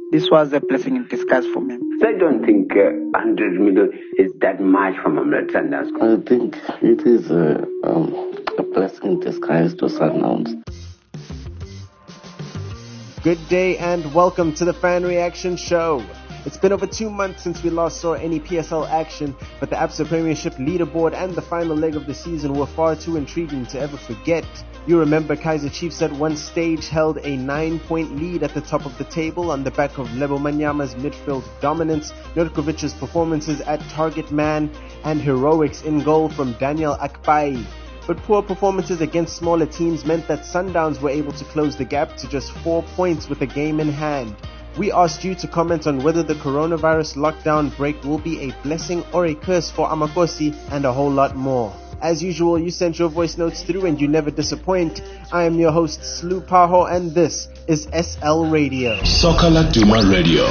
this was a blessing in disguise for me. So I don't think 100 million is that much for Mamelodi Sundowns. I think it is a blessing in disguise to Sundowns. Good day and welcome to the Fan Reaction Show. It's been over 2 months since we last saw any PSL action, but the Absa Premiership leaderboard and the final leg of the season were far too intriguing to ever forget. You remember Kaizer Chiefs at one stage held a 9-point lead at the top of the table on the back of Lebo Manyama's midfield dominance, Nurkovic's performances at target man, and heroics in goal from Daniel Akpai. But poor performances against smaller teams meant that Sundowns were able to close the gap to just 4 points with a game in hand. We asked you to comment on whether the coronavirus lockdown break will be a blessing or a curse for Amakosi, and a whole lot more. As usual, you sent your voice notes through and you never disappoint. I am your host, Slu Paho, and this is SL Radio. Soccer Laduma Radio.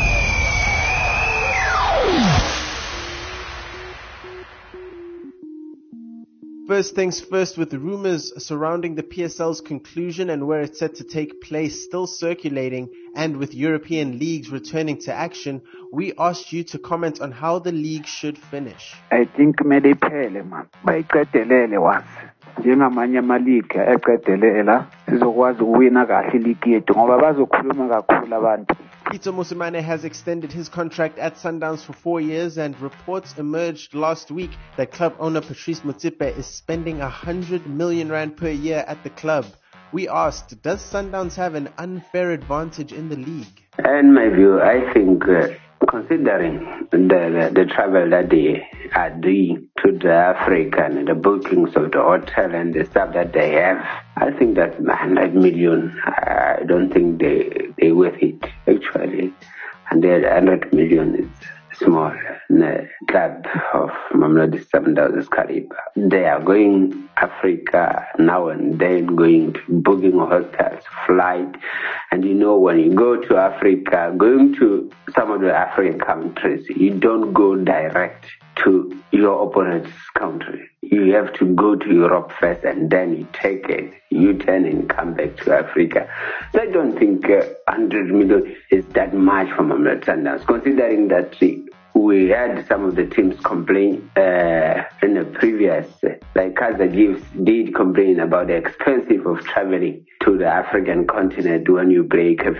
First things first, with rumors surrounding the PSL's conclusion and where it's set to take place still circulating, and with European leagues returning to action, we asked you to comment on how the league should finish. I think kumele iphele man. Bayiqedelele once. Njengamanye ama-league eqedelela sizokwazi ukuwina kahle league yethu ngoba bazokhuluma kakhulu abantu. Peter Mosimane has extended his contract at Sundowns for 4 years, and reports emerged last week that club owner Patrice Motsepe is spending 100 million rand per year at the club. We asked, does Sundowns have an unfair advantage in the league? In my view, I think considering the travel that they are doing to the Africa and the bookings of the hotel and the stuff that they have, I think that 100 million, I don't think they worth it actually. And the 100 million is small in a club of Mamelodi Sundowns caliber. They are going Africa now and then, going to booking hotels, flight, and you know when you go to Africa, going to some of the African countries, you don't go direct to your opponent's country. You have to go to Europe first and then you take it, you turn and come back to Africa. So I don't think 100 million is that much for Mamelodi Sundowns, considering that we had some of the teams complain in the previous, like Kaizer Chiefs did complain about the expensive of traveling to the African continent when you play CAF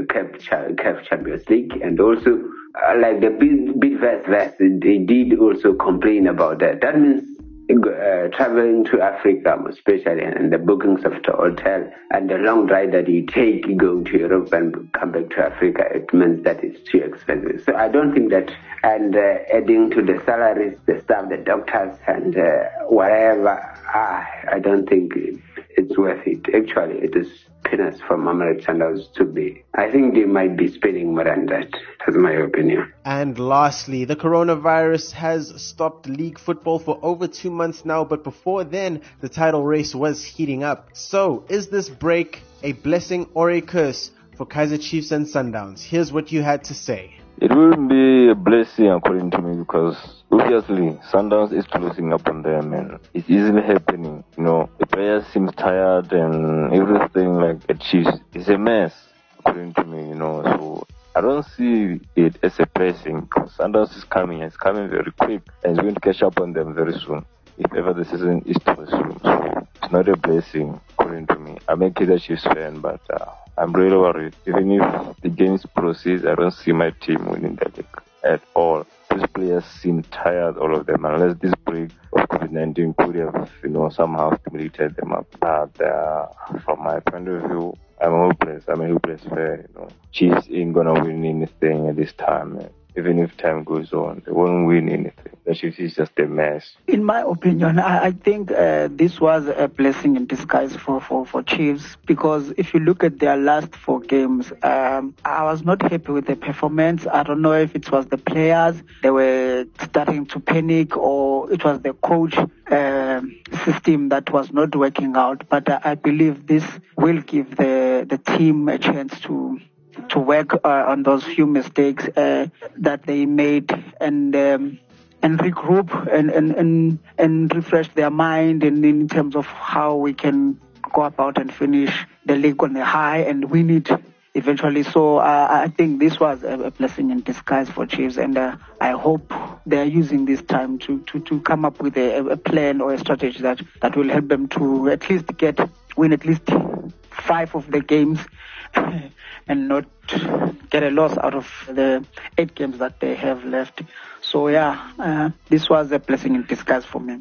Champions League, and also like the Bidvest, they did also complain about that. That means traveling to Africa, especially, and the bookings of the hotel and the long drive that you take going to Europe and come back to Africa, it means that it's too expensive. So I don't think that, and adding to the salaries, the staff, the doctors, and whatever, I don't think it's worth it. Actually, it is peanuts for Mamelodi Sundowns to be. I think they might be spending more than that. That's my opinion. And lastly, the coronavirus has stopped league football for over 2 months now, but before then, the title race was heating up. So, is this break a blessing or a curse for Kaizer Chiefs and Sundowns? Here's what you had to say. It will be a blessing according to me, because obviously Sundowns is closing up on them and it's easily happening. You know, the players seem tired and everything, like the Chiefs is a mess according to me, you know. So I don't see it as a blessing, because Sundowns is coming, it's coming very quick and it's going to catch up on them very soon, if ever the season is to resume. So it's not a blessing according to me. I'm a Kaizer Chiefs fan, but I'm really worried. Even if the games proceed, I don't see my team winning the league at all. These players seem tired, all of them, unless this break of COVID-19 could have, somehow stimulated them up. From my point of view, I'm hopeless. I'm a hopeless fan. Chiefs ain't gonna win anything at this time. Even if time goes on, they won't win anything. The Chiefs is just a mess. In my opinion, I think this was a blessing in disguise for Chiefs, because if you look at their last 4 games, I was not happy with the performance. I don't know if it was the players, they were starting to panic, or it was the coach system that was not working out. But I believe this will give the team a chance to work on those few mistakes that they made, and regroup and refresh their mind, and in terms of how we can go about and finish the league on a high and win it eventually. So I think this was a blessing in disguise for Chiefs, and I hope they are using this time to come up with a plan or a strategy that will help them to at least win at least 5 of the games and not get a loss out of the 8 games that they have left. So this was a blessing in disguise for me.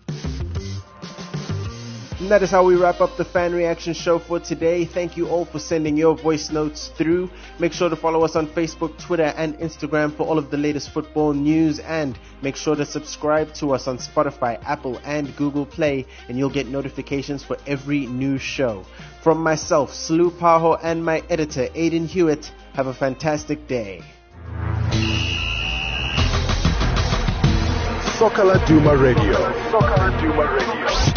And that is how we wrap up the Fan Reaction Show for today. Thank you all for sending your voice notes through. Make sure to follow us on Facebook, Twitter, and Instagram for all of the latest football news. And make sure to subscribe to us on Spotify, Apple, and Google Play, and you'll get notifications for every new show. From myself, Slu Paho, and my editor, Aidan Hewitt, have a fantastic day. Soccer Laduma Radio.